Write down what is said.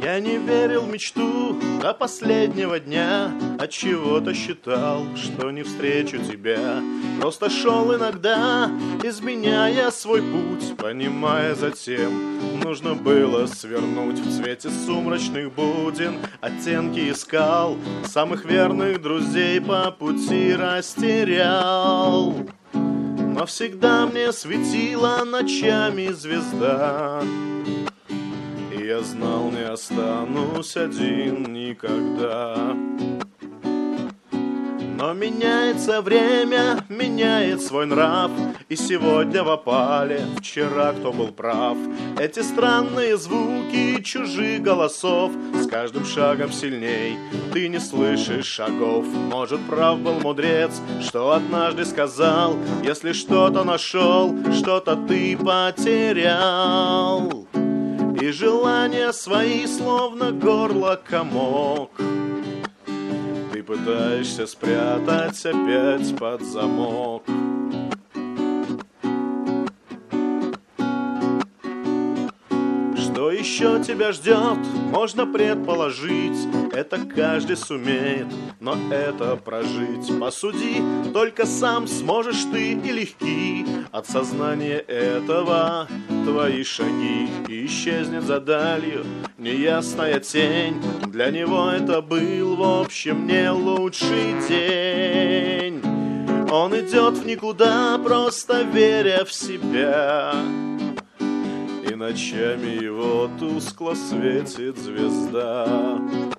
Я не верил в мечту до последнего дня, отчего-то считал, что не встречу тебя. Просто шел иногда, изменяя свой путь, понимая затем, нужно было свернуть. В цвете сумрачных будин оттенки искал, самых верных друзей по пути растерял. Но всегда мне светила ночами звезда, и я знал, не останусь один никогда. Но меняется время, меняет свой нрав, и сегодня в опале, вчера кто был прав. Эти странные звуки чужих голосов с каждым шагом сильней, ты не слышишь шагов. Может, прав был мудрец, что однажды сказал: если что-то нашел, что-то ты потерял. И желания свои словно горло комок ты пытаешься спрятать опять под замок. Что еще тебя ждет, можно предположить, это каждый сумеет, но это прожить. Посуди, только сам сможешь ты и легки от сознания этого твои шаги. И исчезнет за далью неясная тень, для него это был, в общем, не лучший день. Он идет в никуда, просто веря в себя, и ночами его тускло светит звезда.